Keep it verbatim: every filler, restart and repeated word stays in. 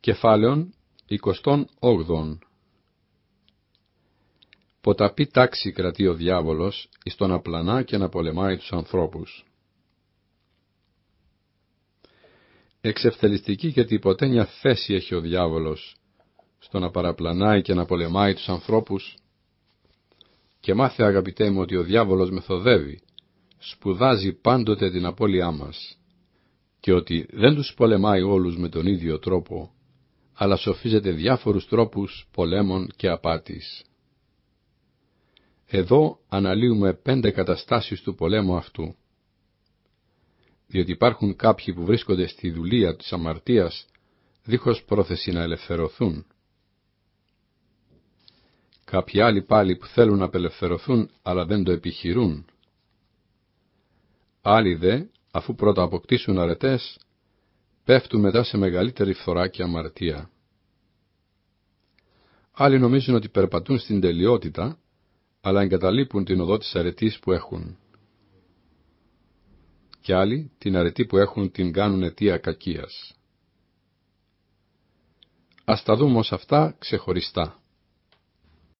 Κεφάλαιον εικοστών όγδοων. Ποταπή τάξη κρατεί ο διάβολος εις το να πλανά και να πολεμάει τους ανθρώπους. Εξευθελιστική και τυποτένια θέση έχει ο διάβολος στο να παραπλανάει και να πολεμάει τους ανθρώπους. Και μάθε, αγαπητέ μου, ότι ο διάβολος μεθοδεύει, σπουδάζει πάντοτε την απώλειά μας, και ότι δεν τους πολεμάει όλους με τον ίδιο τρόπο, αλλά σοφίζεται διάφορους τρόπους πολέμων και απάτης. Εδώ αναλύουμε πέντε καταστάσεις του πολέμου αυτού, διότι υπάρχουν κάποιοι που βρίσκονται στη δουλεία της αμαρτίας δίχως πρόθεση να ελευθερωθούν. Κάποιοι άλλοι πάλι που θέλουν να απελευθερωθούν αλλά δεν το επιχειρούν. Άλλοι δε, αφού πρώτα αποκτήσουν αρετές, πέφτουν μετά σε μεγαλύτερη φθορά και αμαρτία. Άλλοι νομίζουν ότι περπατούν στην τελειότητα, αλλά εγκαταλείπουν την οδό της αρετής που έχουν. Κι άλλοι την αρετή που έχουν την κάνουν αιτία κακίας. Ας τα δούμε ως αυτά ξεχωριστά.